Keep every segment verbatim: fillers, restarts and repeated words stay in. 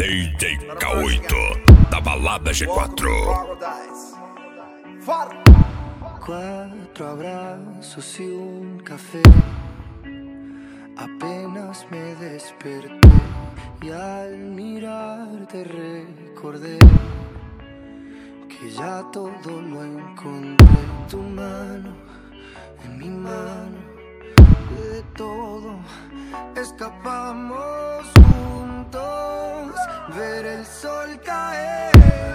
D J K oito, da balada G quatro. Cuatro abrazos y un café. Apenas me desperté y al mirarte recordé que ya todo lo encontré. Tu mano en mi mano, de todo escapamos juntos, ver el sol caer.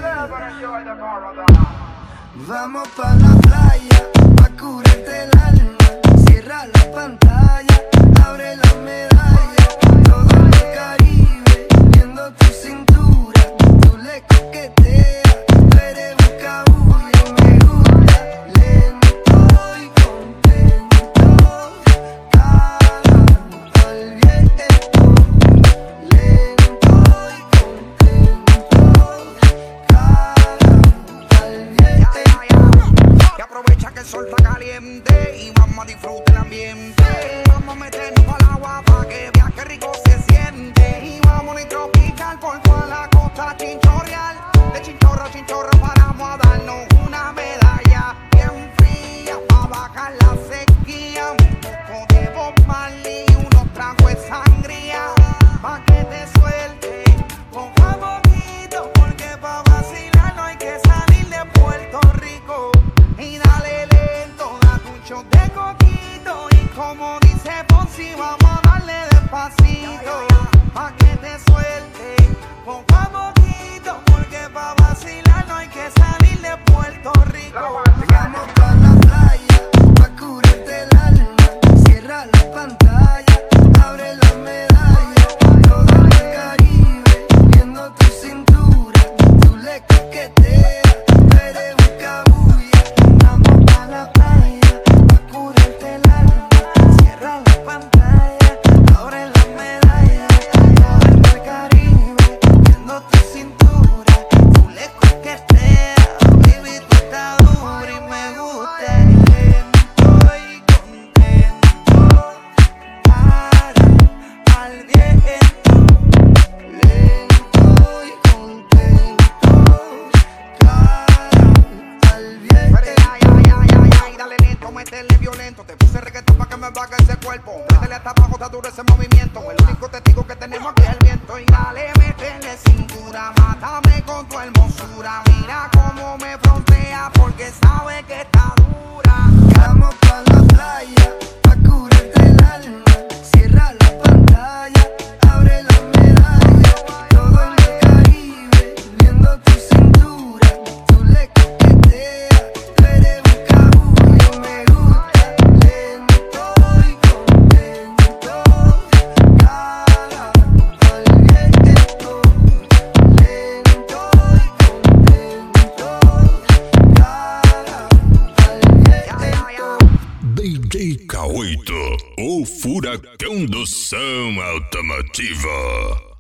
Vamos pa' la playa, pa' curarte el alma. Cierra la pantalla, abre la medalla. Todo en el Caribe, viendo tu cintura. Tú le coqueteas, tú eres buscabulla y me gusta. Lento y contento, cara al viento. Lento y contento, cara al viento. Y aprovecha que el sol está caliente y vamos a disfrutar el ambiente. Vamos a meternos al agua pa' que veas que rico se siente. Y vamos a tropical por toda la costa chinchorreal. De chinchorro a chinchorro paramos a darnos una medalla bien fría pa' bajar la sequía. Un poco de Bob Marley y unos tragos de sangría pa' que te suelte poco a poquito, porque pa' vacilar no hay que salir de Puerto Rico. Y dale lento, date un shot de coquito. Y como dice Fonsi, vamos a darle despacito pa' que te suelte poco a poquito, porque pa' vacilar no hay que salir de Puerto Rico. Vamos pa' la playa, pa' curarte el alma. Cierra la pantalla, abre la medalla. Todo en el Caribe, viendo tu cintura. Tú le coqueteas, tú eres buscabulla. Vamos pa' la playa, pa' curarte el alma. Cierra la pantalla, abre la medalla. Todo en el Caribe, viendo tu cintura. Tú le coqueteas, baby, tú estás dura y me gusta. Lento y contento, cara al viento. Lento y contento, cara al viento. Ay, ay, ay, ay, ay, dale lento, métele violento. Te puse reggaetón pa' que me baje ese cuerpo. Métele hasta abajo, está duro ese movimiento. El único testigo que tenemos aquí es el viento. Y dale, métele cintura, mátame con tu hermosura. Mira cómo me frontea porque sabe que está dura. Vamos pa' la playa, pa' curarte el alma. Cierra la pantalla, abre la medalla. Todo en el Caribe, viendo tu cintura. Tú le coqueteas, tú eres buscabulla y me gusta. Lento y contento, cara al viento. Lento y contento, cara al viento. D J K oito, o furacão do som automotivo.